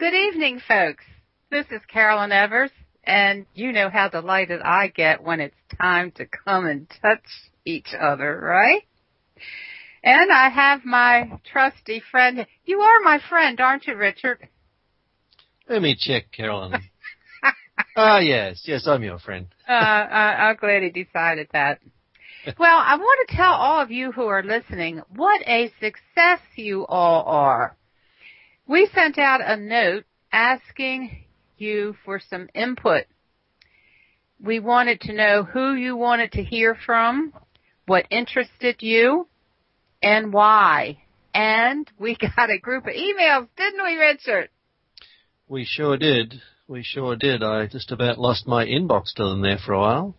Good evening, folks. This is Carolyn Evers, and you know how delighted I get when it's time to come and touch each other, right? And I have my trusty friend. You are my friend, aren't you, Richard? Let me check, Carolyn. Yes, I'm your friend. I'm glad he decided that. Well, I want to tell all of you who are listening what a success you all are. We sent out a note asking you for some input. We wanted to know who you wanted to hear from, what interested you, and why. And we got a group of emails, didn't we, Richard? We sure did. I just about lost my inbox to them there for a while.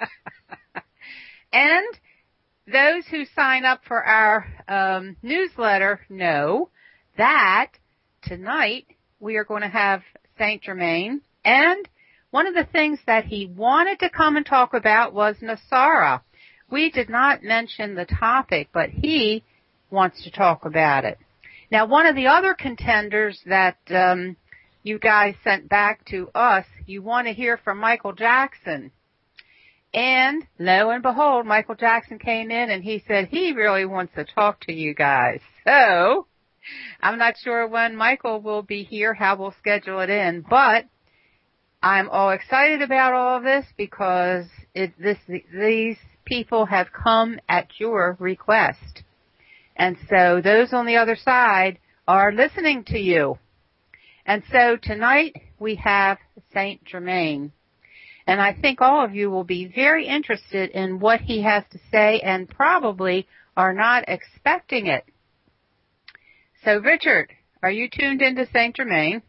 And those who sign up for our newsletter know that tonight we are going to have Saint Germain, and one of the things that he wanted to come and talk about was NESARA. We did not mention the topic, but he wants to talk about it. Now, one of the other contenders that you guys sent back to us, you want to hear from Michael Jackson. And lo and behold, Michael Jackson came in and he said he really wants to talk to you guys. So I'm not sure when Michael will be here, how we'll schedule it in, but I'm all excited about all of this because these people have come at your request. And so those on the other side are listening to you. And so tonight we have Saint Germain. And I think all of you will be very interested in what he has to say and probably are not expecting it. So, Richard, are you tuned into Saint Germain?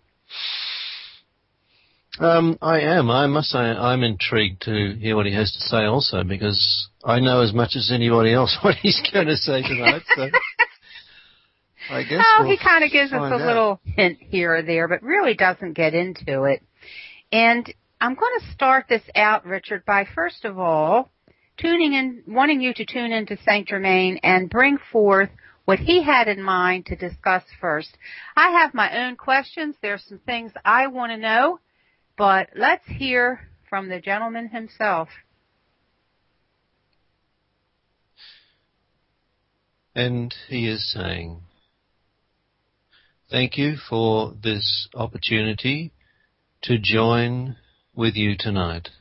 I am. I must say I'm intrigued to hear what he has to say also, because I know as much as anybody else what he's going to say tonight. So I guess he kind of gives us a little hint here or there, but really doesn't get into it. And I'm going to start this out, Richard, by first of all wanting you to tune into Saint Germain and bring forth what he had in mind to discuss first. I have my own questions. There's some things I want to know, but let's hear from the gentleman himself. And he is saying, thank you for this opportunity to join with you tonight.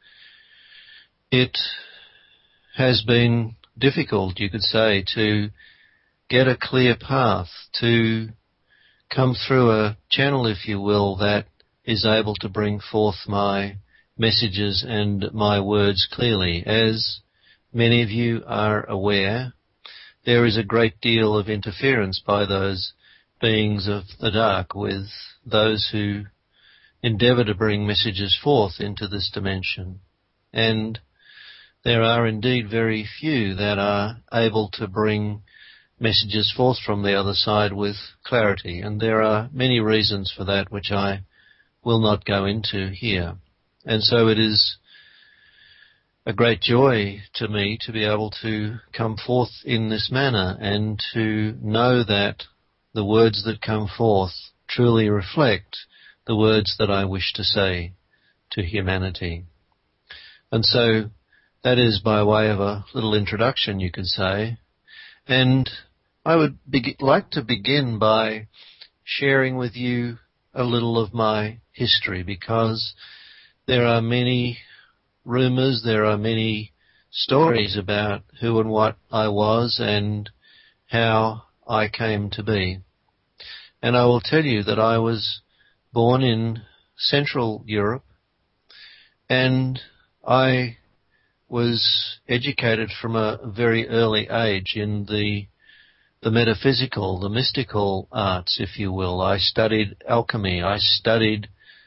It has been difficult, you could say, to get a clear path, to come through a channel, if you will, that is able to bring forth my messages and my words clearly. As many of you are aware, there is a great deal of interference by those beings of the dark with those who endeavour to bring messages forth into this dimension. And there are indeed very few that are able to bring messages forth from the other side with clarity. And there are many reasons for that which I will not go into here. And so it is a great joy to me to be able to come forth in this manner and to know that the words that come forth truly reflect the words that I wish to say to humanity. And so that is by way of a little introduction, you could say. And I would like to begin by sharing with you a little of my history, because there are many rumours, there are many stories about who and what I was and how I came to be. And I will tell you that I was born in Central Europe, and I was educated from a very early age in the metaphysical, the mystical arts, if you will. I studied alchemy. I studied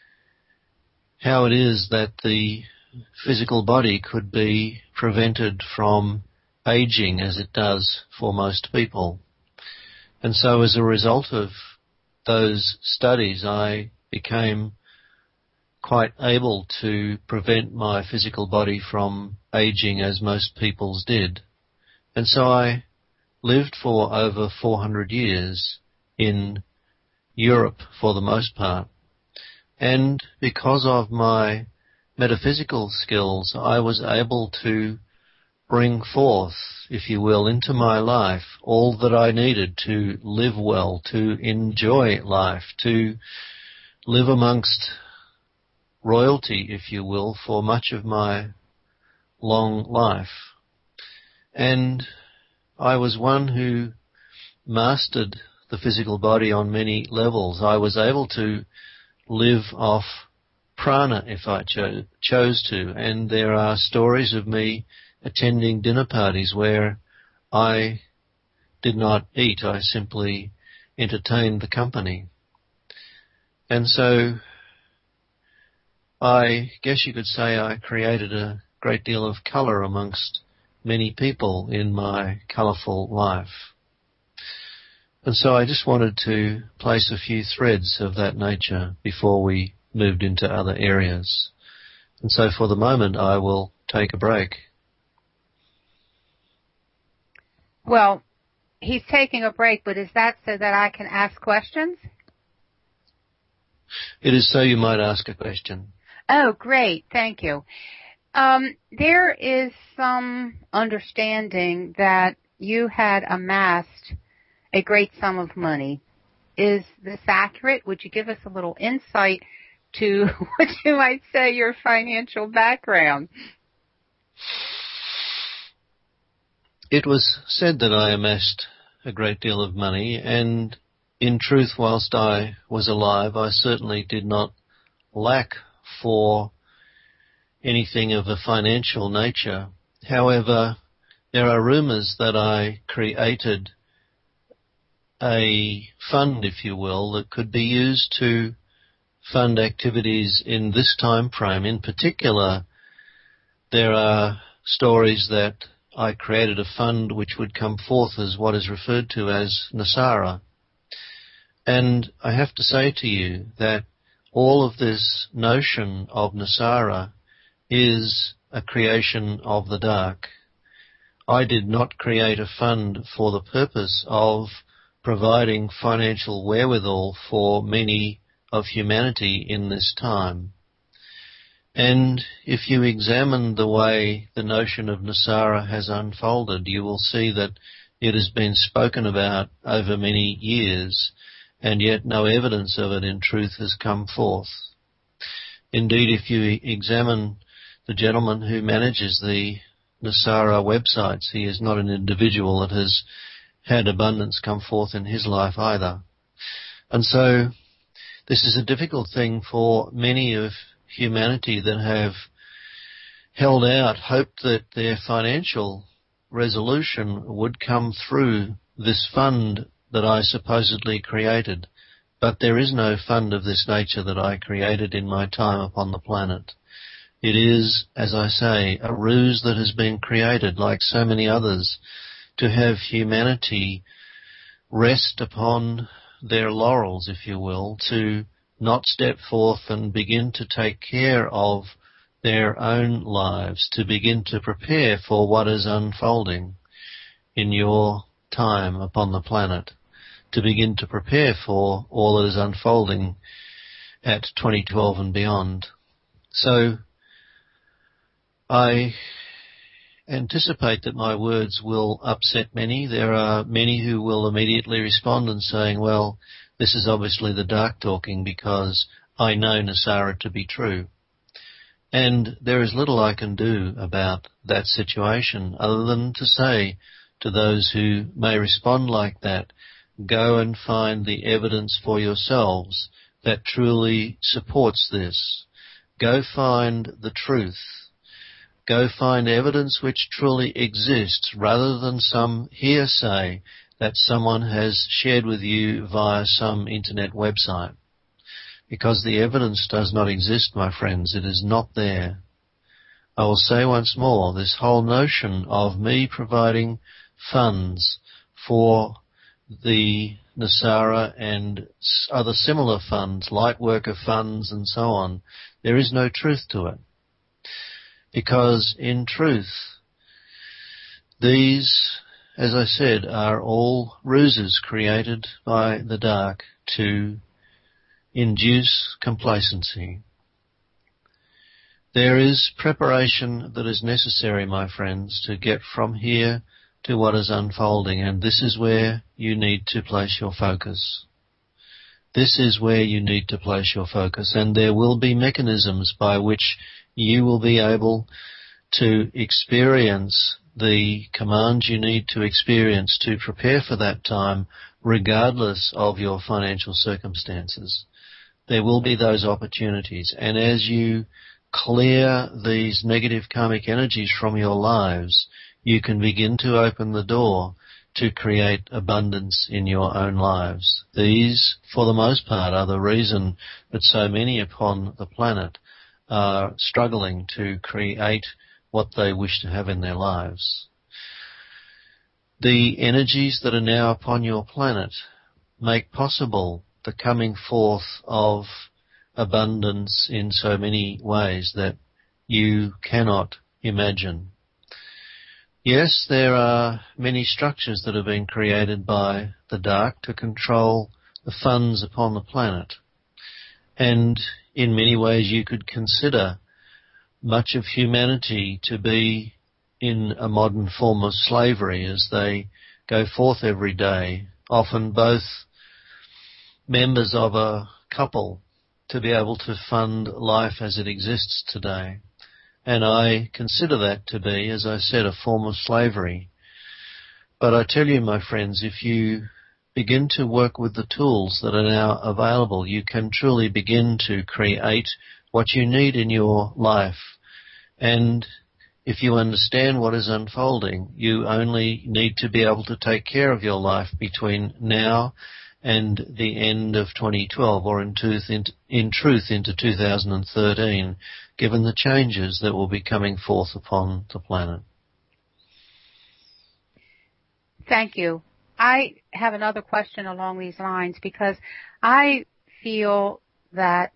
how it is that the physical body could be prevented from aging as it does for most people. And so as a result of those studies, I became quite able to prevent my physical body from aging as most people's did. And so I lived for over 400 years in Europe for the most part. And because of my metaphysical skills, I was able to bring forth, if you will, into my life all that I needed to live well, to enjoy life, to live amongst royalty, if you will, for much of my long life. And I was one who mastered the physical body on many levels. I was able to live off prana if I chose to, and there are stories of me attending dinner parties where I did not eat, I simply entertained the company. And so I guess you could say I created a great deal of colour amongst many people in my colourful life. And so I just wanted to place a few threads of that nature before we moved into other areas. And so for the moment I will take a break. Well, he's taking a break, but is that so that I can ask questions? It is so you might ask a question. Oh, great. Thank you. There is some understanding that you had amassed a great sum of money. Is this accurate? Would you give us a little insight to what you might say your financial background? It was said that I amassed a great deal of money, and in truth, whilst I was alive, I certainly did not lack for anything of a financial nature. However, there are rumours that I created a fund, if you will, that could be used to fund activities in this time frame. In particular, there are stories that I created a fund which would come forth as what is referred to as NESARA. And I have to say to you that all of this notion of NESARA is a creation of the dark. I did not create a fund for the purpose of providing financial wherewithal for many of humanity in this time. And if you examine the way the notion of NESARA has unfolded, you will see that it has been spoken about over many years, and yet no evidence of it in truth has come forth. Indeed, if you examine the gentleman who manages the NESARA websites, he is not an individual that has had abundance come forth in his life either. And so this is a difficult thing for many of humanity that have held out, hoped that their financial resolution would come through this fund that I supposedly created. But there is no fund of this nature that I created in my time upon the planet. It is, as I say, a ruse that has been created, like so many others, to have humanity rest upon their laurels, if you will, to not step forth and begin to take care of their own lives, to begin to prepare for what is unfolding in your time upon the planet, to begin to prepare for all that is unfolding at 2012 and beyond. So I anticipate that my words will upset many. There are many who will immediately respond and saying, well, this is obviously the dark talking because I know NESARA to be true. And there is little I can do about that situation other than to say to those who may respond like that, go and find the evidence for yourselves that truly supports this. Go find the truth. Go find evidence which truly exists rather than some hearsay that someone has shared with you via some internet website. Because the evidence does not exist, my friends. It is not there. I will say once more, this whole notion of me providing funds for the NESARA and other similar funds, light worker funds and so on, there is no truth to it. Because in truth, these as I said, are all ruses created by the dark to induce complacency. There is preparation that is necessary, my friends, to get from here to what is unfolding, and this is where you need to place your focus. This is where you need to place your focus, and there will be mechanisms by which you will be able to experience the commands you need to experience to prepare for that time, regardless of your financial circumstances. There will be those opportunities, and as you clear these negative karmic energies from your lives, you can begin to open the door to create abundance in your own lives. These, for the most part, are the reason that so many upon the planet are struggling to create what they wish to have in their lives. The energies that are now upon your planet make possible the coming forth of abundance in so many ways that you cannot imagine. Yes, there are many structures that have been created by the dark to control the funds upon the planet. And in many ways you could consider much of humanity to be in a modern form of slavery as they go forth every day, often both members of a couple, to be able to fund life as it exists today. And I consider that to be, as I said, a form of slavery. But I tell you, my friends, if you begin to work with the tools that are now available, you can truly begin to create what you need in your life. And if you understand what is unfolding, you only need to be able to take care of your life between now and the end of 2012, or in truth into 2013, given the changes that will be coming forth upon the planet. Thank you. I have another question along these lines, because I feel that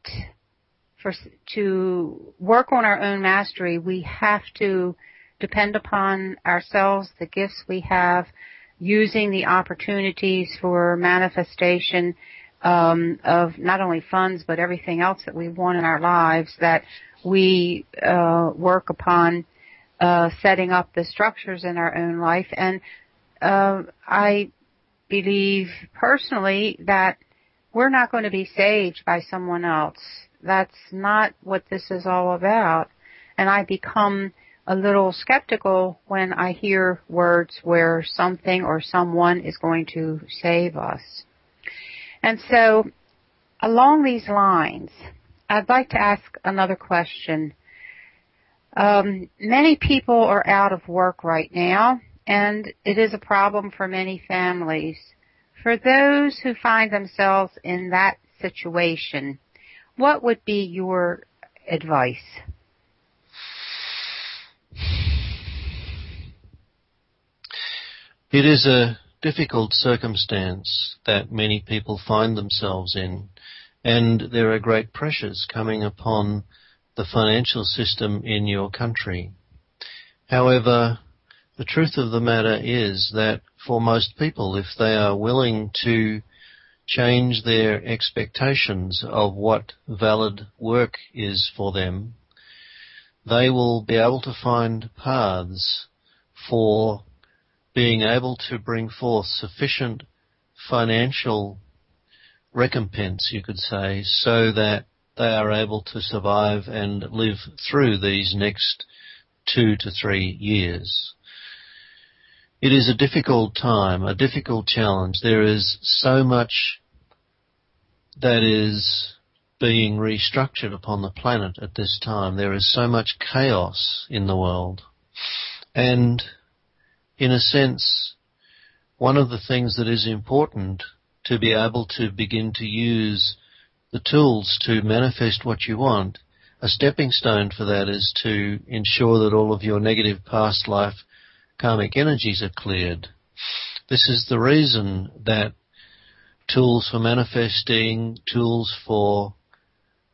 to work on our own mastery, we have to depend upon ourselves, the gifts we have, using the opportunities for manifestation of not only funds but everything else that we want in our lives, that we work upon setting up the structures in our own life. And I believe personally that we're not going to be saved by someone else. That's not what this is all about. And I become a little skeptical when I hear words where something or someone is going to save us. And so, along these lines, I'd like to ask another question. Many people are out of work right now, and it is a problem for many families. For those who find themselves in that situation, what would be your advice? It is a difficult circumstance that many people find themselves in, and there are great pressures coming upon the financial system in your country. However, the truth of the matter is that for most people, if they are willing to change their expectations of what valid work is for them, they will be able to find paths for being able to bring forth sufficient financial recompense, you could say, so that they are able to survive and live through these next 2 to 3 years. It is a difficult time, a difficult challenge. There is so much that is being restructured upon the planet at this time. There is so much chaos in the world. And in a sense, one of the things that is important to be able to begin to use the tools to manifest what you want, a stepping stone for that is to ensure that all of your negative past life karmic energies are cleared. This is the reason that tools for manifesting, tools for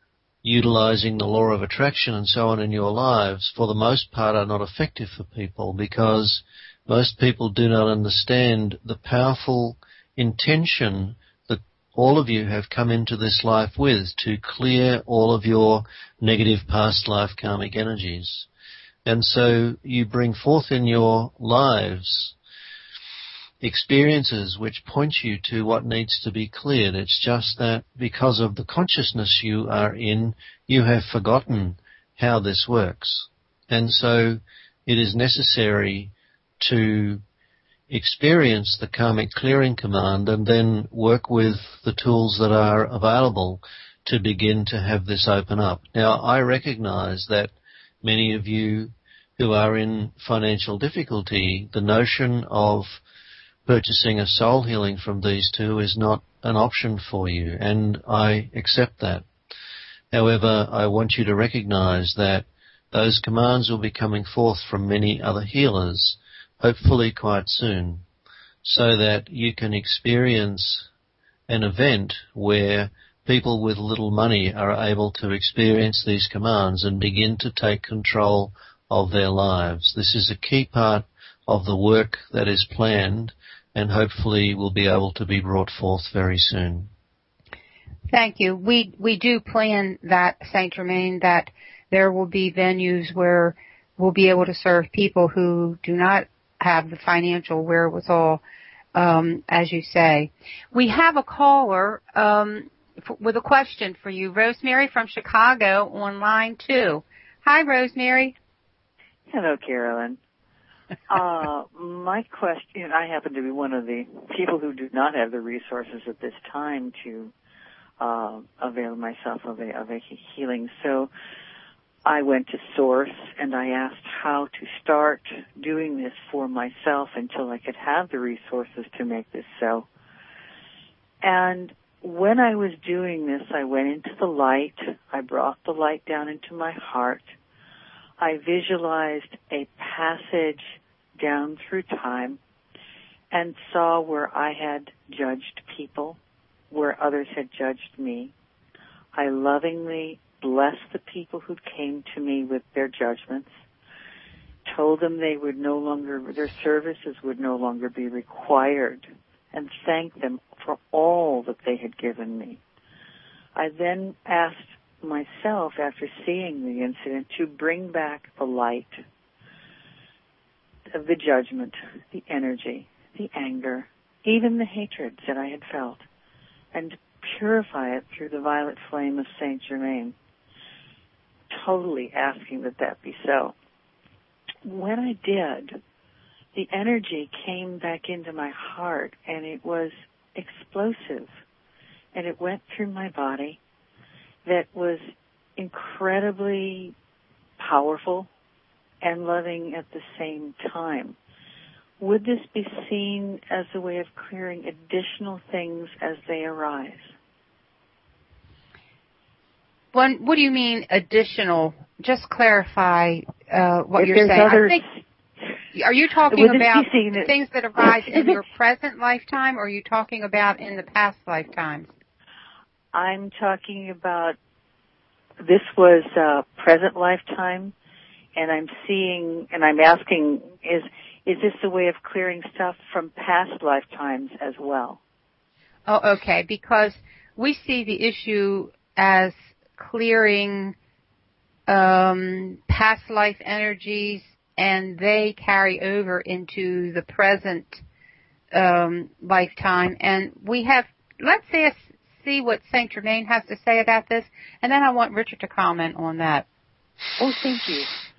utilizing the law of attraction and so on in your lives, for the most part, are not effective for people, because most people do not understand the powerful intention that all of you have come into this life with, to clear all of your negative past life karmic energies. And so you bring forth in your lives experiences which point you to what needs to be cleared. It's just that because of the consciousness you are in, you have forgotten how this works. And so it is necessary to experience the karmic clearing command and then work with the tools that are available to begin to have this open up. Now, I recognize that many of you who are in financial difficulty, the notion of purchasing a soul healing from these two is not an option for you, and I accept that. However, I want you to recognize that those commands will be coming forth from many other healers, hopefully quite soon, so that you can experience an event where people with little money are able to experience these commands and begin to take control of their lives. This is a key part of the work that is planned and hopefully will be able to be brought forth very soon. Thank you. We do plan that, Saint Germain, that there will be venues where we'll be able to serve people who do not have the financial wherewithal, as you say. We have a caller with a question for you, Rosemary from Chicago, on line 2. Hi, Rosemary. Hello, Carolyn. My question, I happen to be one of the people who do not have the resources at this time to avail myself of a healing. So I went to Source and I asked how to start doing this for myself until I could have the resources to make this so. And when I was doing this, I went into the light. I brought the light down into my heart. I visualized a passage down through time and saw where I had judged people, where others had judged me. I lovingly blessed the people who came to me with their judgments, told them they would no longer, their services would no longer be required, and thanked them for all that they had given me. I then asked myself, after seeing the incident, to bring back the light of the judgment, the energy, the anger, even the hatred that I had felt, and purify it through the violet flame of Saint Germain, totally asking that that be so. When I did, the energy came back into my heart, and it was explosive, and it went through my body. That was incredibly powerful and loving at the same time. Would this be seen as a way of clearing additional things as they arise? What do you mean additional? Just clarify what you're saying. Are you talking about things that arise in your present lifetime, or are you talking about in the past lifetimes? I'm talking about, this was present lifetime, and I'm seeing, and I'm asking, is this a way of clearing stuff from past lifetimes as well? Oh, okay, because we see the issue as clearing past life energies, and they carry over into the present lifetime. And we have, let's see what Saint Germain has to say about this, and then I want Richard to comment on that. Oh, thank you.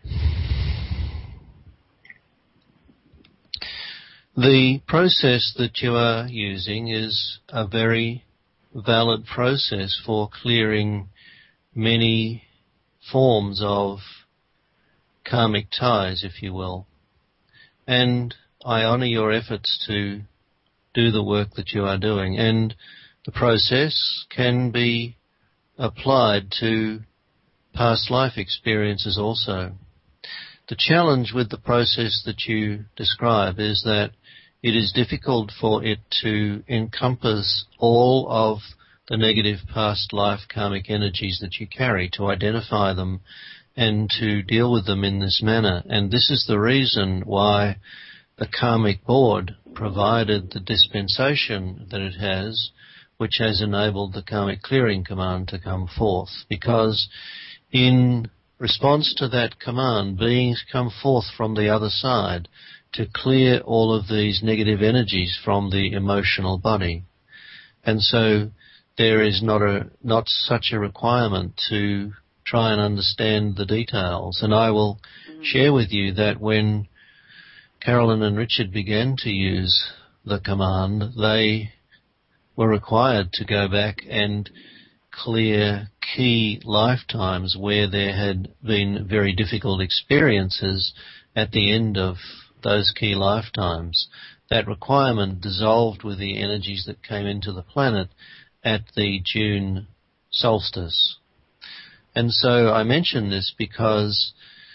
The process that you are using is a very valid process for clearing many forms of karmic ties, if you will. And I honor your efforts to do the work that you are doing. And the process can be applied to past life experiences also. The challenge with the process that you describe is that it is difficult for it to encompass all of the negative past life karmic energies that you carry, to identify them and to deal with them in this manner. And this is the reason why the Karmic Board provided the dispensation that it has, which has enabled the Karmic Clearing Command to come forth. Because in response to that command, beings come forth from the other side to clear all of these negative energies from the emotional body. And so there is not such a requirement to try and understand the details. And I will share with you that when Carolyn and Richard began to use the command, they were required to go back and clear key lifetimes where there had been very difficult experiences at the end of those key lifetimes. That requirement dissolved with the energies that came into the planet at the June solstice. And so I mention this because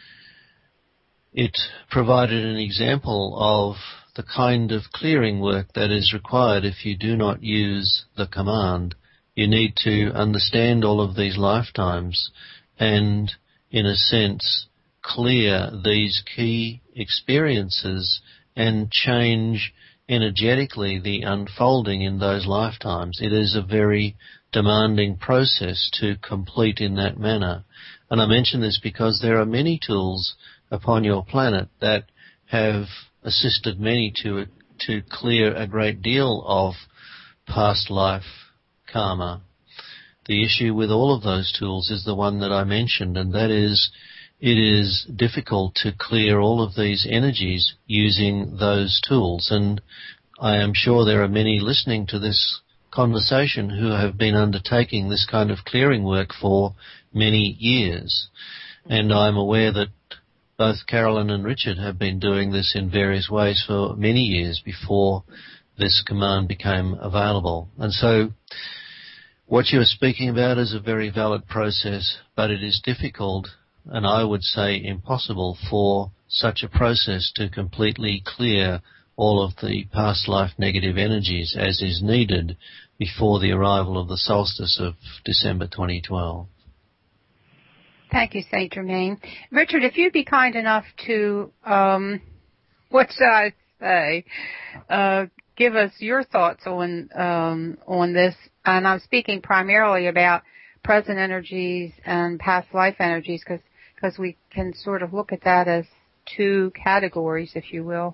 it provided an example of the kind of clearing work that is required if you do not use the command. You need to understand all of these lifetimes and, in a sense, clear these key experiences and change energetically the unfolding in those lifetimes. It is a very demanding process to complete in that manner. And I mention this because there are many tools upon your planet that have assisted many to clear a great deal of past life karma. The issue with all of those tools is the one that I mentioned, and that is it is difficult to clear all of these energies using those tools. And I am sure there are many listening to this conversation who have been undertaking this kind of clearing work for many years. And I'm aware that both Carolyn and Richard have been doing this in various ways for many years before this command became available. And so what you're speaking about is a very valid process, but it is difficult, and I would say impossible, for such a process to completely clear all of the past life negative energies as is needed before the arrival of the solstice of December 2012. Thank you, St. Germain. Richard, if you'd be kind enough to, what should I say, give us your thoughts on this. And I'm speaking primarily about present energies and past life energies, because we can sort of look at that as two categories, if you will.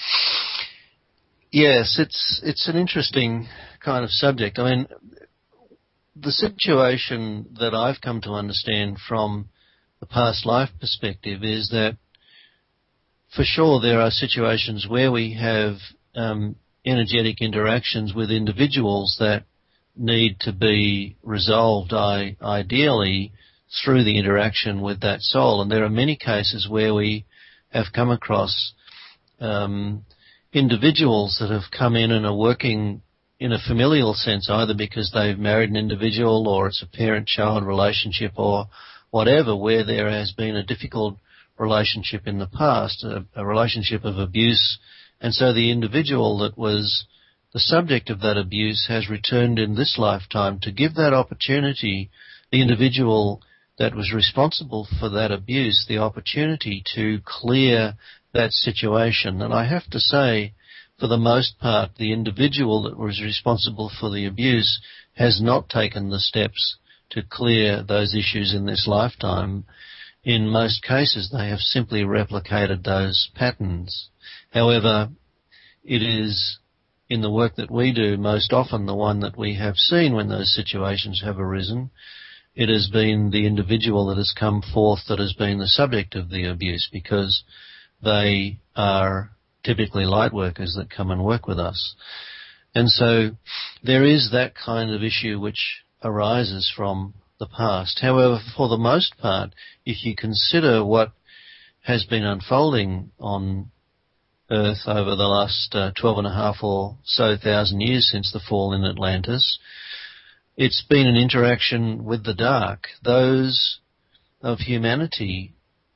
Yes, it's an interesting kind of subject. I mean, the situation that I've come to understand from the past life perspective is that for sure there are situations where we have energetic interactions with individuals that need to be resolved ideally through the interaction with that soul. And there are many cases where we have come across individuals that have come in and are working in a familial sense, either because they've married an individual or it's a parent-child relationship or whatever, where there has been a difficult relationship in the past, a relationship of abuse. And so the individual that was the subject of that abuse has returned in this lifetime to give that opportunity, the individual that was responsible for that abuse, the opportunity to clear that situation. And I have to say, for the most part, the individual that was responsible for the abuse has not taken the steps to clear those issues in this lifetime. In most cases, they have simply replicated those patterns. However, it is in the work that we do most often the one that we have seen when those situations have arisen. It has been the individual that has come forth that has been the subject of the abuse, because they are typically light workers that come and work with us. And so there is that kind of issue which arises from the past. However, for the most part, if you consider what has been unfolding on Earth over the last 12.5 or so thousand years since the fall in Atlantis, it's been an interaction with the dark. Those of humanity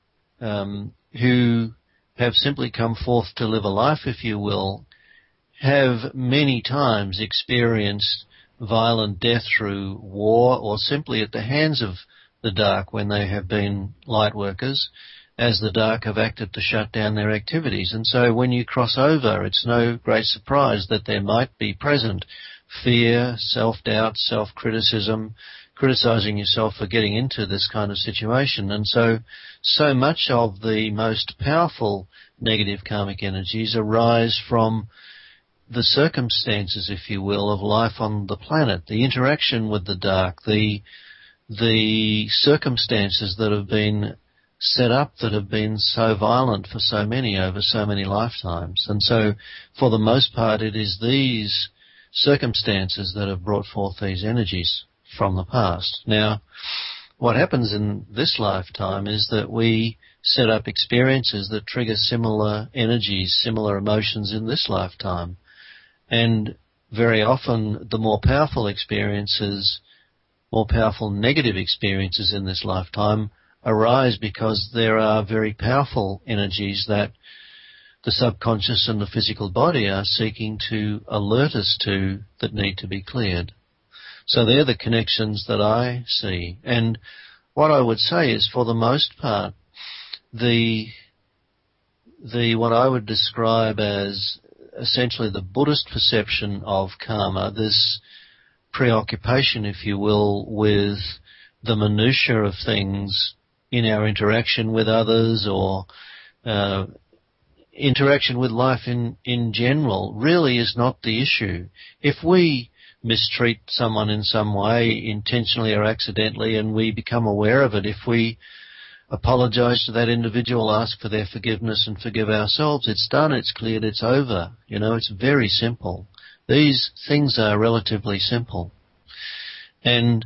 who have simply come forth to live a life, if you will, have many times experienced violent death through war or simply at the hands of the dark when they have been light workers, as the dark have acted to shut down their activities. And so when you cross over, it's no great surprise that there might be present fear, self-doubt, self-criticism, criticizing yourself for getting into this kind of situation. And so much of the most powerful negative karmic energies arise from the circumstances, if you will, of life on the planet, the interaction with the dark, the circumstances that have been set up that have been so violent for so many over so many lifetimes. And so, for the most part, it is these circumstances that have brought forth these energies from the past. Now, what happens in this lifetime is that we set up experiences that trigger similar energies, similar emotions in this lifetime. And very often, the more powerful experiences, more powerful negative experiences in this lifetime arise because there are very powerful energies that the subconscious and the physical body are seeking to alert us to that need to be cleared. So they're the connections that I see. And what I would say is, for the most part, the what I would describe as essentially the Buddhist perception of karma, this preoccupation, if you will, with the minutiae of things in our interaction with others or interaction with life in general, really is not the issue. If we mistreat someone in some way, intentionally or accidentally, and we become aware of it, if we apologize to that individual, ask for their forgiveness and forgive ourselves, it's done, it's cleared, it's over. You know, it's very simple. These things are relatively simple. And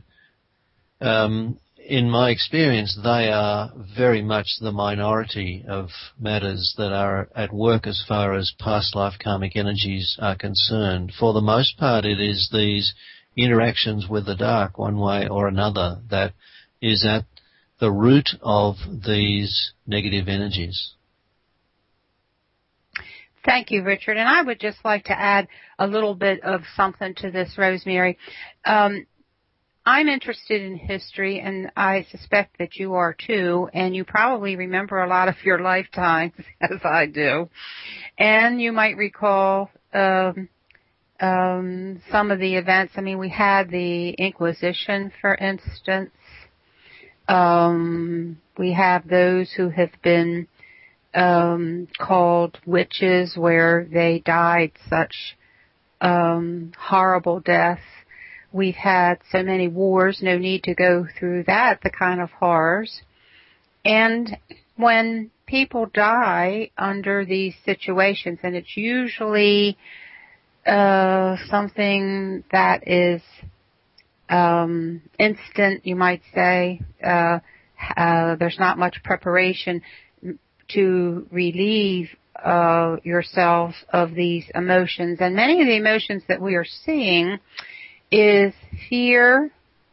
in my experience, they are very much the minority of matters that are at work as far as past life karmic energies are concerned. For the most part, it is these interactions with the dark, one way or another, that is at the root of these negative energies. Thank you, Richard. And I would just like to add a little bit of something to this, Rosemary. I'm interested in history, and I suspect that you are too, and you probably remember a lot of your lifetimes, as I do. And you might recall some of the events. I mean, we had the Inquisition, for instance. We have those who have been called witches, where they died such horrible deaths. We've had so many wars, no need to go through that, the kind of horrors. And when people die under these situations, and it's usually something that is instant, you might say, there's not much preparation to relieve yourselves of these emotions. And many of the emotions that we are seeing is fear,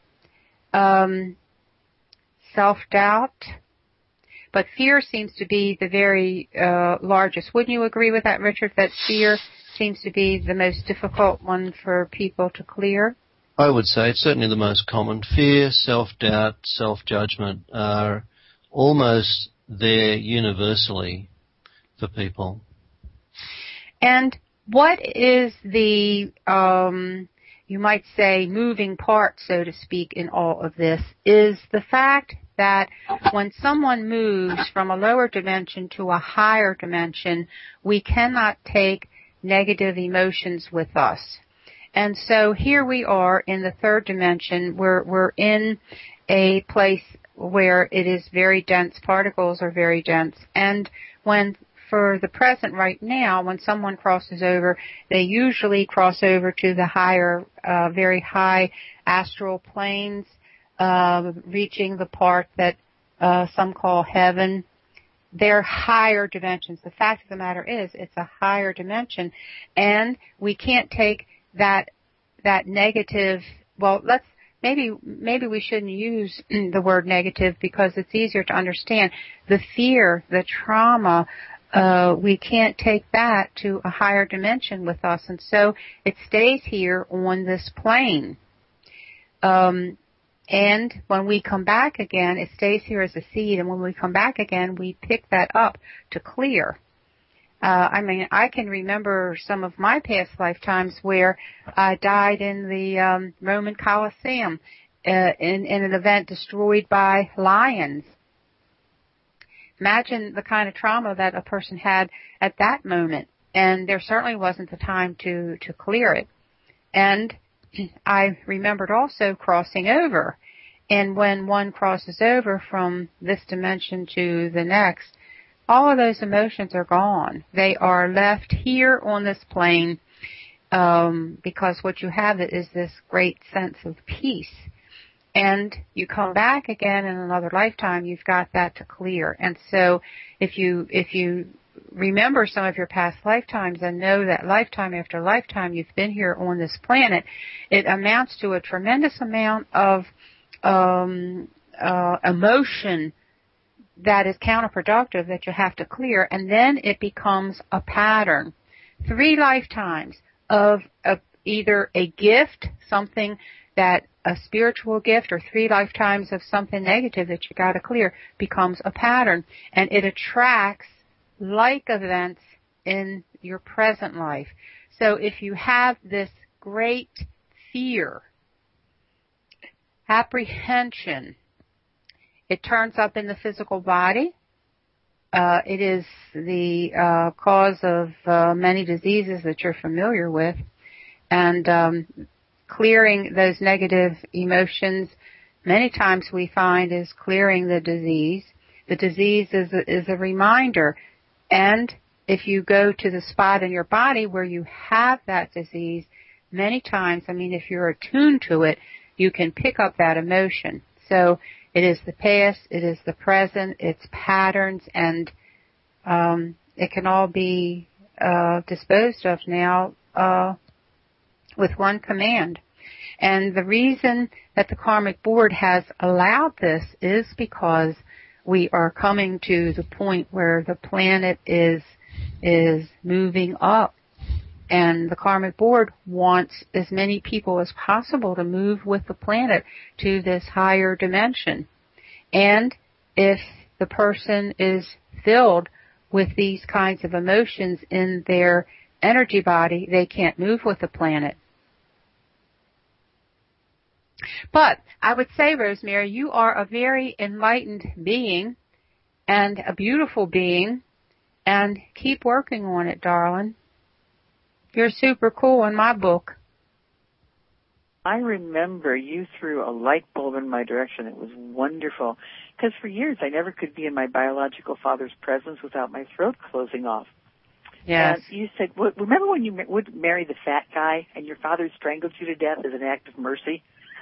self-doubt, but fear seems to be the very largest. Wouldn't you agree with that, Richard, that fear seems to be the most difficult one for people to clear? I would say it's certainly the most common. Fear, self-doubt, self-judgment are almost there universally for people. And what is the you might say, moving part, so to speak, in all of this is the fact that when someone moves from a lower dimension to a higher dimension, we cannot take negative emotions with us. And so here we are in the third dimension. We're in a place where it is very dense. Particles are very dense. And for the present right now, when someone crosses over, they usually cross over to the higher, very high astral planes, reaching the part that some call heaven. They're higher dimensions. The fact of the matter is, it's a higher dimension, and we can't take that negative. Well, maybe we shouldn't use the word negative because it's easier to understand. The fear, the trauma we can't take that to a higher dimension with us, and so it stays here on this plane. And when we come back again, it stays here as a seed, and when we come back again, we pick that up to clear. I can remember some of my past lifetimes where I died in the Roman Colosseum in an event destroyed by lions. Imagine the kind of trauma that a person had at that moment, and there certainly wasn't the time to clear it. And I remembered also crossing over, and when one crosses over from this dimension to the next, all of those emotions are gone. They are left here on this plane because what you have is this great sense of peace. And you come back again in another lifetime, you've got that to clear. And so if you remember some of your past lifetimes and know that lifetime after lifetime you've been here on this planet, it amounts to a tremendous amount of emotion that is counterproductive that you have to clear, and then it becomes a pattern. 3 lifetimes of either a gift, something that a spiritual gift, or 3 lifetimes of something negative that you got to clear becomes a pattern, and it attracts like events in your present life. So if you have this great fear, apprehension, it turns up in the physical body. It is the cause of many diseases that you're familiar with. And clearing those negative emotions, many times we find, is clearing the disease. The disease is a reminder. And if you go to the spot in your body where you have that disease, many times, if you're attuned to it, you can pick up that emotion. So it is the past, it is the present, it's patterns, and it can all be disposed of now with one command. And the reason that the Karmic Board has allowed this is because we are coming to the point where the planet is moving up. And the Karmic Board wants as many people as possible to move with the planet to this higher dimension. And if the person is filled with these kinds of emotions in their energy body, they can't move with the planet. But I would say, Rosemary, you are a very enlightened being and a beautiful being, and keep working on it, darling. You're super cool in my book. I remember you threw a light bulb in my direction. It was wonderful. Because for years I never could be in my biological father's presence without my throat closing off. Yes. And you said, remember when you would marry the fat guy and your father strangled you to death as an act of mercy?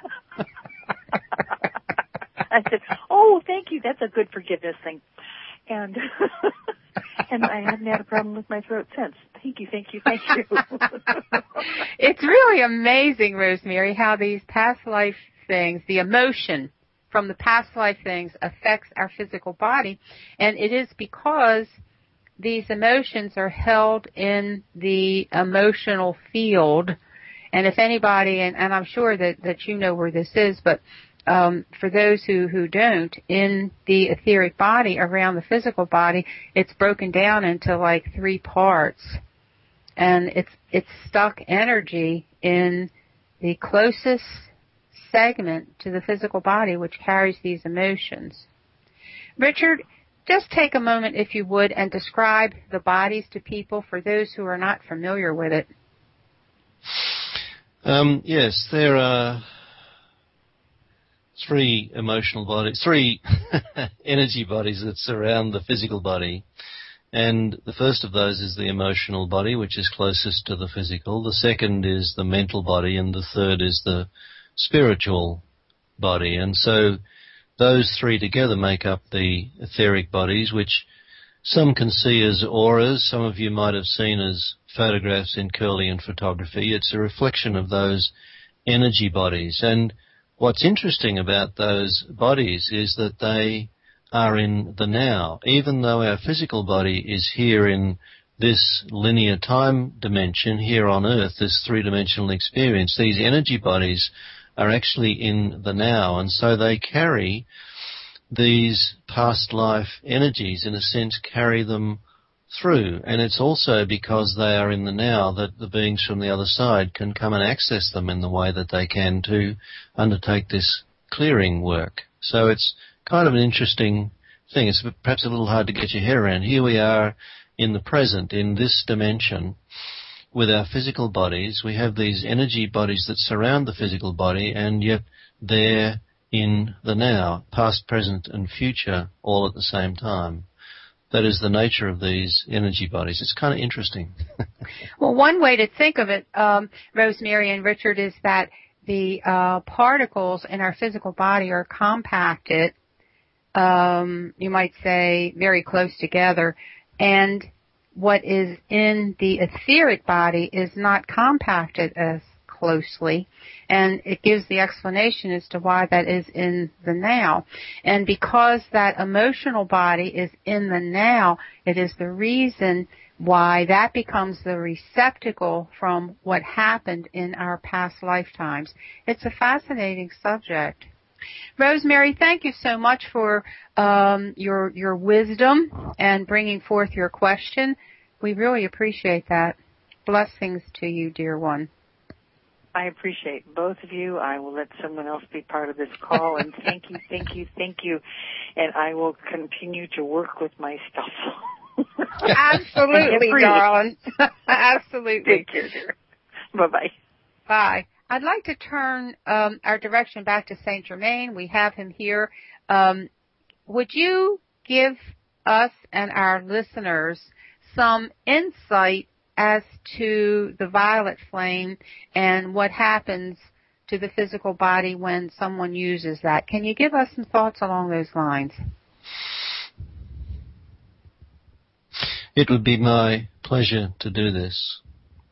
I said, oh, thank you. That's a good forgiveness thing. And and I haven't had a problem with my throat since. Thank you. It's really amazing, Rosemary, how these past life things, the emotion from the past life things affects our physical body. And it is because these emotions are held in the emotional field. And if anybody, and I'm sure that you know where this is, but for those who don't, in the etheric body around the physical body, it's broken down into like 3 parts. And it's stuck energy in the closest segment to the physical body, which carries these emotions. Richard, just take a moment, if you would, and describe the bodies to people for those who are not familiar with it. Yes, there are 3 emotional bodies, 3 energy bodies that surround the physical body. And the first of those is the emotional body, which is closest to the physical. The second is the mental body, and the third is the spiritual body. And so those 3 together make up the etheric bodies, which some can see as auras. Some of you might have seen as photographs in Kirlian photography. It's a reflection of those energy bodies. And what's interesting about those bodies is that they are in the now. Even though our physical body is here in this linear time dimension here on Earth, this three-dimensional experience, these energy bodies are actually in the now, and so they carry these past life energies, in a sense, carry them through. And it's also because they are in the now that the beings from the other side can come and access them in the way that they can to undertake this clearing work. So it's kind of an interesting thing. It's perhaps a little hard to get your head around. Here we are in the present, in this dimension, with our physical bodies. We have these energy bodies that surround the physical body, and yet they're in the now, past, present, and future, all at the same time. That is the nature of these energy bodies. It's kind of interesting. Well, one way to think of it, Rosemary and Richard, is that the particles in our physical body are compacted, you might say, very close together, and what is in the etheric body is not compacted as closely, and it gives the explanation as to why that is in the now. And because that emotional body is in the now, it is the reason why that becomes the receptacle from what happened in our past lifetimes. It's a fascinating subject. Rosemary, thank you so much for your wisdom and bringing forth your question. We really appreciate that. Blessings to you, dear one. I appreciate both of you. I will let someone else be part of this call, and thank you. And I will continue to work with my stuff. Absolutely, darling. Absolutely. Take care, dear. Bye-bye. Bye. I'd like to turn our direction back to Saint Germain. We have him here. Would you give us and our listeners some insight as to the violet flame and what happens to the physical body when someone uses that? Can you give us some thoughts along those lines? It would be my pleasure to do this.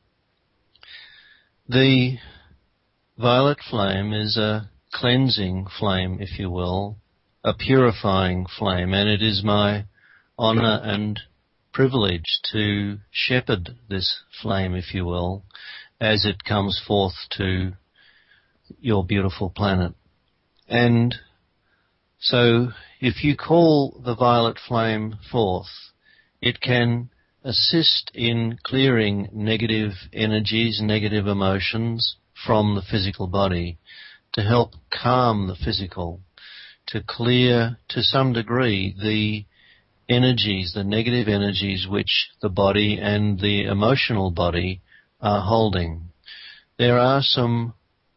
The violet flame is a cleansing flame, if you will, a purifying flame, and it is my honor and privilege to shepherd this flame, if you will, as it comes forth to your beautiful planet. And so if you call the violet flame forth, it can assist in clearing negative energies, negative emotions from the physical body, to help calm the physical, to clear to some degree the energies, the negative energies which the body and the emotional body are holding. There are some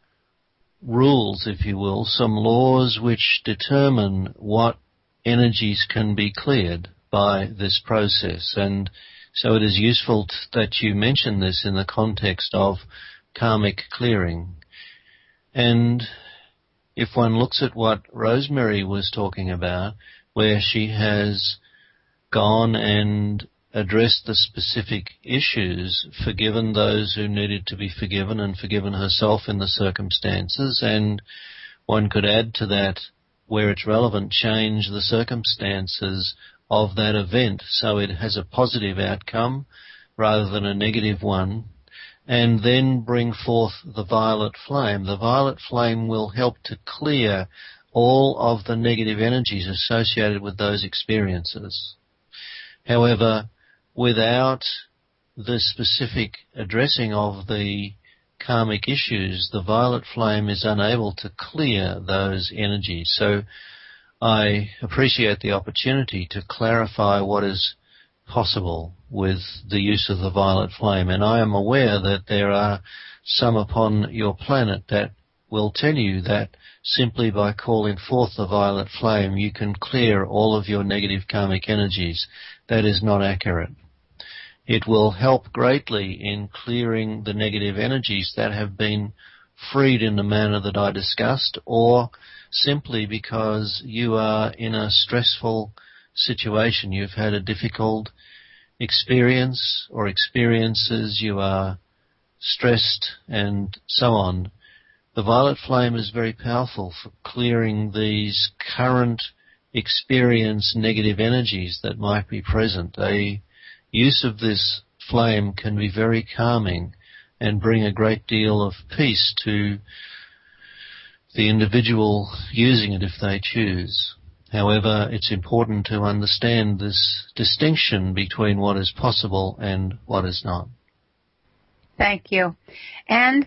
rules, if you will, some laws which determine what energies can be cleared by this process, and so it is useful that you mention this in the context of karmic clearing. And if one looks at what Rosemary was talking about, where she has gone and addressed the specific issues, forgiven those who needed to be forgiven, and forgiven herself in the circumstances, and one could add to that, where it's relevant, change the circumstances of that event so it has a positive outcome rather than a negative one, and then bring forth the violet flame. The violet flame will help to clear all of the negative energies associated with those experiences. However, without the specific addressing of the karmic issues, the violet flame is unable to clear those energies. So I appreciate the opportunity to clarify what is possible with the use of the violet flame. And I am aware that there are some upon your planet that will tell you that simply by calling forth the violet flame you can clear all of your negative karmic energies. That is not accurate. It will help greatly in clearing the negative energies that have been freed in the manner that I discussed, or simply because you are in a stressful situation. You've had a difficult experience or experiences, you are stressed and so on. The violet flame is very powerful for clearing these current experience negative energies that might be present. A use of this flame can be very calming and bring a great deal of peace to the individual using it if they choose. However, it's important to understand this distinction between what is possible and what is not. Thank you. And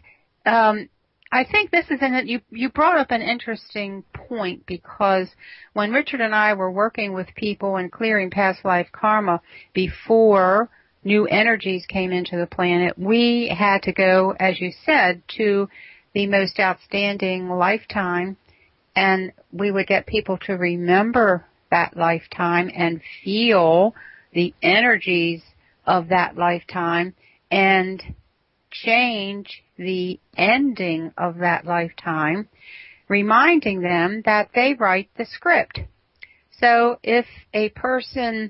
I think this is you brought up an interesting point, because when Richard and I were working with people and clearing past life karma before new energies came into the planet, we had to go, as you said, to the most outstanding lifetime, and we would get people to remember that lifetime and feel the energies of that lifetime and change the ending of that lifetime, reminding them that they write the script. So if a person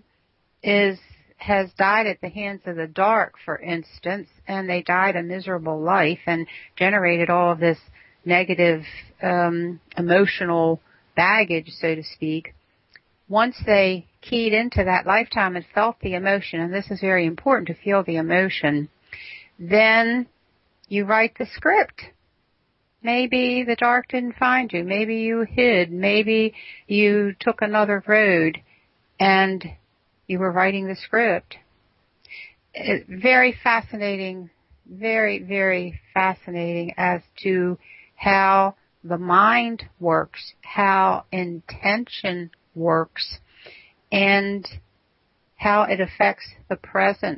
has died at the hands of the dark, for instance, and they died a miserable life and generated all of this negative emotional baggage, so to speak, once they keyed into that lifetime and felt the emotion, and this is very important to feel the emotion, then you write the script. Maybe the dark didn't find you. Maybe you hid. Maybe you took another road and you were writing the script. Very fascinating, very, very fascinating as to how the mind works, how intention works, and how it affects the present.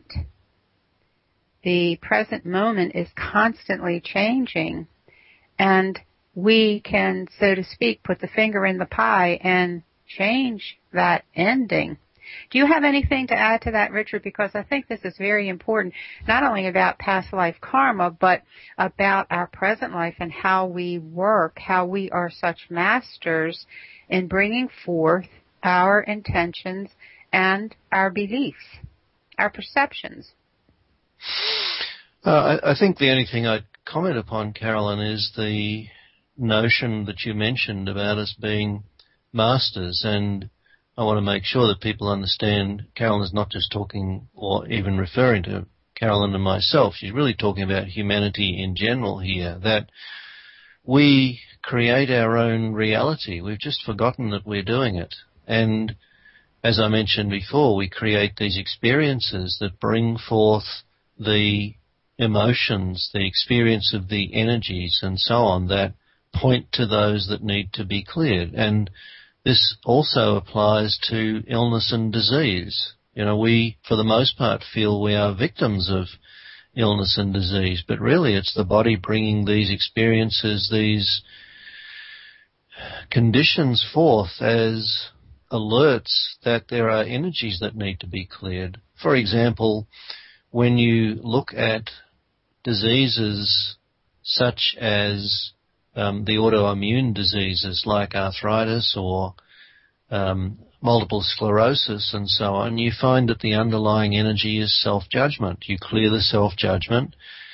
The present moment is constantly changing, and we can, so to speak, put the finger in the pie and change that ending. Do you have anything to add to that, Richard? Because I think this is very important, not only about past life karma, but about our present life and how we work, how we are such masters in bringing forth our intentions and our beliefs, our perceptions. I think the only thing I'd comment upon, Carolyn, is the notion that you mentioned about us being masters, and I want to make sure that people understand Carolyn is not just talking or even referring to Carolyn and myself. She's really talking about humanity in general here, that we create our own reality. We've just forgotten that we're doing it. And as I mentioned before, we create these experiences that bring forth the emotions, the experience of the energies and so on that point to those that need to be cleared. And this also applies to illness and disease. You know, we, for the most part, feel we are victims of illness and disease, but really it's the body bringing these experiences, these conditions forth as alerts that there are energies that need to be cleared. For example, when you look at diseases such as the autoimmune diseases like arthritis or multiple sclerosis and so on, you find that the underlying energy is self-judgment. You clear the self-judgment,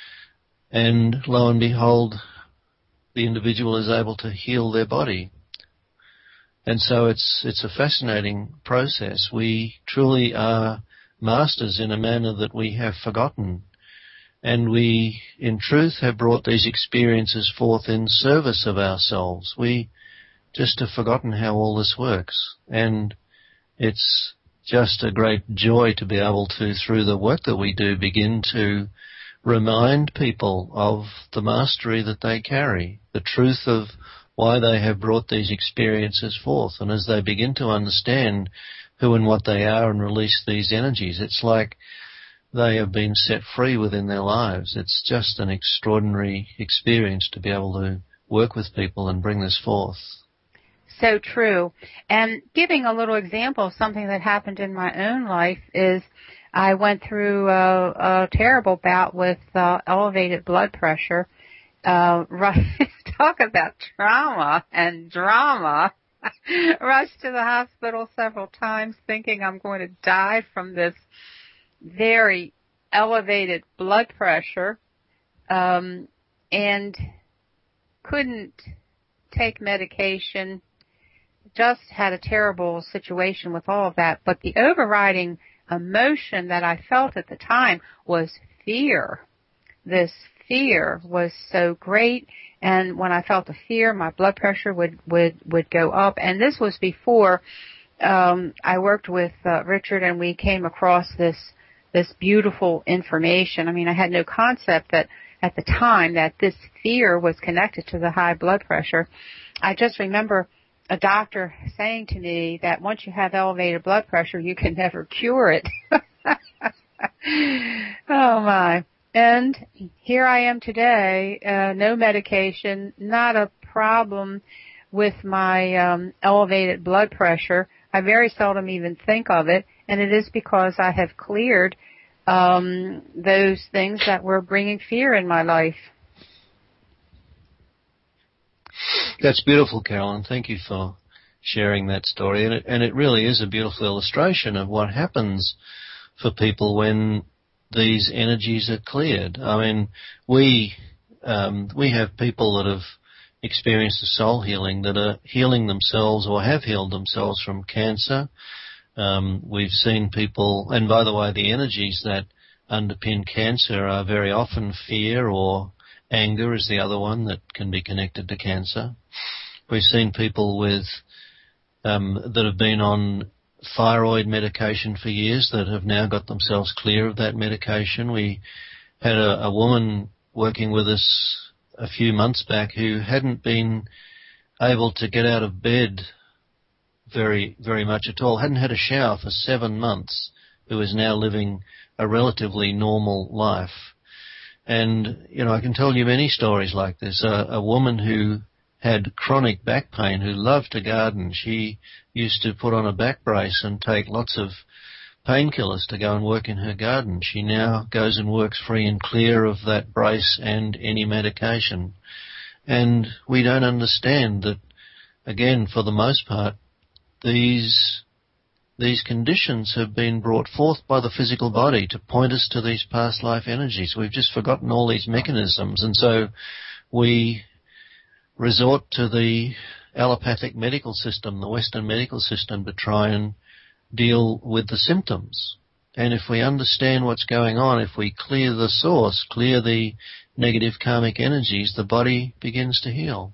and lo and behold, the individual is able to heal their body. And so it's a fascinating process. We truly are masters in a manner that we have forgotten. And we, in truth, have brought these experiences forth in service of ourselves. We just have forgotten how all this works. And it's just a great joy to be able to, through the work that we do, begin to remind people of the mastery that they carry, the truth of why they have brought these experiences forth. And as they begin to understand who and what they are and release these energies, it's like they have been set free within their lives. It's just an extraordinary experience to be able to work with people and bring this forth. So true. And giving a little example of something that happened in my own life is I went through a terrible bout with elevated blood pressure. Talk about trauma and drama. Rushed to the hospital several times thinking I'm going to die from this very elevated blood pressure, and couldn't take medication. just had a terrible situation with all of that, but the overriding emotion that I felt at the time was fear. This fear was so great, and when I felt the fear, my blood pressure would go up. And this was before I worked with Richard, and we came across this beautiful information. I mean, I had no concept that at the time that this fear was connected to the high blood pressure. I just remember a doctor saying to me that once you have elevated blood pressure, you can never cure it. Oh my. And here I am today, no medication, not a problem with my elevated blood pressure. I very seldom even think of it, and it is because I have cleared those things that were bringing fear in my life. That's beautiful, Carolyn. Thank you for sharing that story. And it really is a beautiful illustration of what happens for people when these energies are cleared. I mean, we have people that have experienced a soul healing that are healing themselves or have healed themselves from cancer. We've seen people, and by the way, the energies that underpin cancer are very often fear, or anger is the other one that can be connected to cancer. We've seen people with that have been on thyroid medication for years that have now got themselves clear of that medication. We had a woman working with us a few months back who hadn't been able to get out of bed very, very much at all, hadn't had a shower for 7 months, who is now living a relatively normal life. And, you know, I can tell you many stories like this. A woman who had chronic back pain, who loved to garden, she used to put on a back brace and take lots of painkillers to go and work in her garden. She now goes and works free and clear of that brace and any medication. And we don't understand that, again, for the most part, these conditions have been brought forth by the physical body to point us to these past life energies. We've just forgotten all these mechanisms, and so we resort to the allopathic medical system, the Western medical system, to try and deal with the symptoms. And if we understand what's going on, if we clear the source, clear the negative karmic energies, the body begins to heal.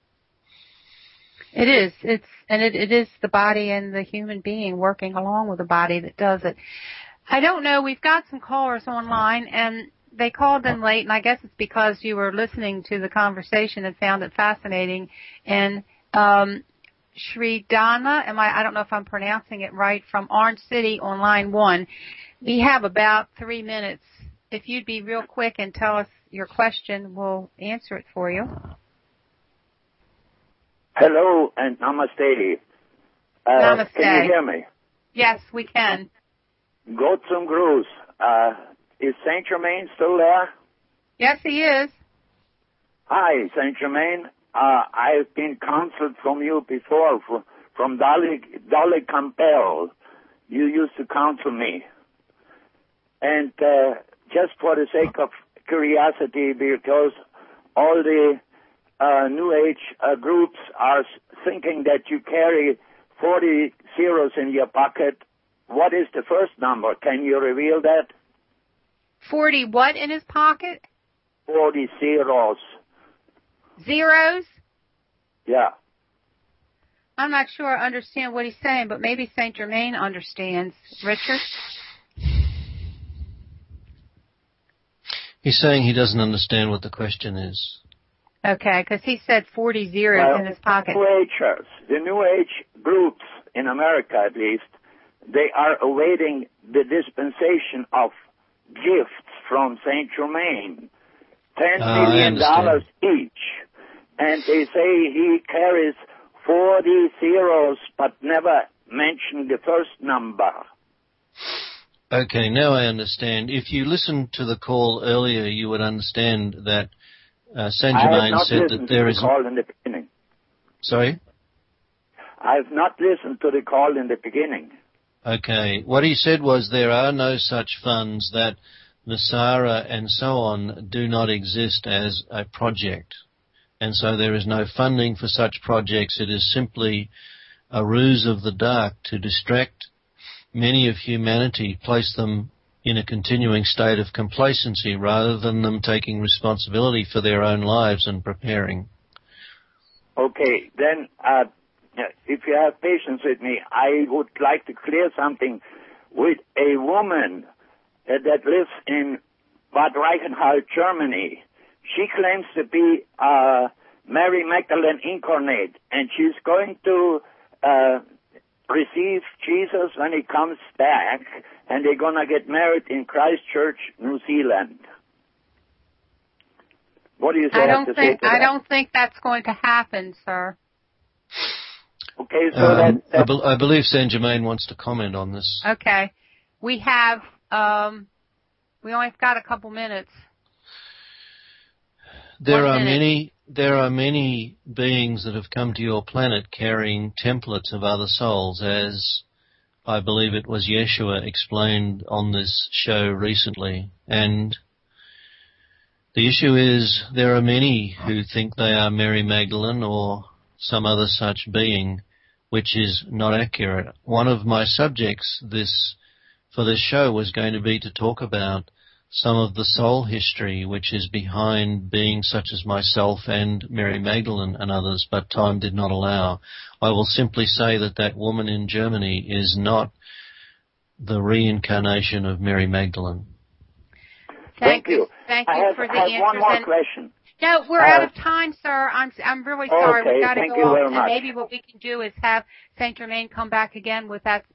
It is. It is the body and the human being working along with the body that does it. I don't know. We've got some callers online, and they called in late, and I guess it's because you were listening to the conversation and found it fascinating. And Shri Dana, I don't know if I'm pronouncing it right, from Orange City on line 1. We have about 3 minutes. If you'd be real quick and tell us your question, we'll answer it for you. Hello and namaste. Namaste. Can you hear me? Yes, we can. Gott zum Gruß. Is Saint Germain still there? Yes, he is. Hi, Saint Germain. I've been counseled from you before, from Dolly Campbell. You used to counsel me. And just for the sake of curiosity, because all the New Age groups are thinking that you carry 40 zeros in your pocket. What is the first number? Can you reveal that? 40 what in his pocket? 40 zeros. Zeros? Yeah. I'm not sure I understand what he's saying, but maybe Saint Germain understands. Richard? He's saying he doesn't understand what the question is. Okay, because he said 40 zeros in his pocket. The New Age groups, in America at least, they are awaiting the dispensation of gifts from Saint Germain. $10 million each. And they say he carries 40 zeros, but never mentioned the first number. Okay, now I understand. If you listened to the call earlier, you would understand that Saint Germain said that there is... I have not listened to the call in the beginning. Sorry? I have not listened to the call in the beginning. Okay. What he said was there are no such funds, that Nasara and so on do not exist as a project. And so there is no funding for such projects. It is simply a ruse of the dark to distract many of humanity, place them in a continuing state of complacency rather than them taking responsibility for their own lives and preparing. Okay, then if you have patience with me, I would like to clear something with a woman that lives in Bad Reichenhall, Germany. She claims to be Mary Magdalene incarnate, and she's going to receive Jesus when he comes back, and they're going to get married in Christchurch, New Zealand. What do you say? I don't think that's going to happen, sir. Okay, so I believe Saint Germain wants to comment on this. Okay, we have we only got a couple minutes. There are many beings that have come to your planet carrying templates of other souls, as I believe it was Yeshua explained on this show recently. And the issue is there are many who think they are Mary Magdalene or some other such being, which is not accurate. One of my subjects for this show was going to be to talk about some of the soul history which is behind beings such as myself and Mary Magdalene and others, but time did not allow. I will simply say that woman in Germany is not the reincarnation of Mary Magdalene. Thank you. Thank you for the answers. I have one more question. No, we're out of time, sir. I'm really sorry. Okay, We've got to thank go you off. very And much. maybe what we can do is have Saint Germain come back again with that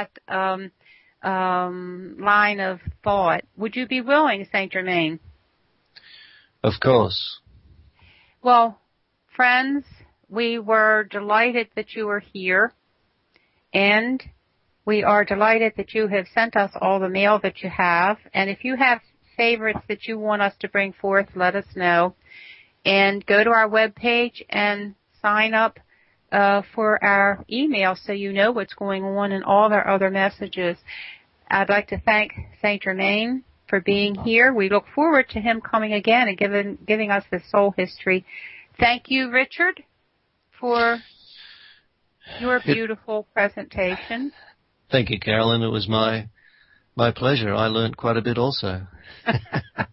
line of thought. Would you be willing, Saint Germain? Of course. Well, friends, we were delighted that you were here, and we are delighted that you have sent us all the mail that you have. And if you have favorites that you want us to bring forth, let us know. And go to our webpage and sign up for our email so you know what's going on and all our other messages. I'd like to thank Saint Germain for being here. We look forward to him coming again and giving us the soul history. Thank you, Richard, for your beautiful presentation. Thank you, Carolyn. It was my pleasure. I learned quite a bit also.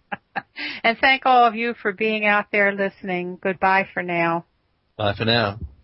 And thank all of you for being out there listening. Goodbye for now. Bye for now.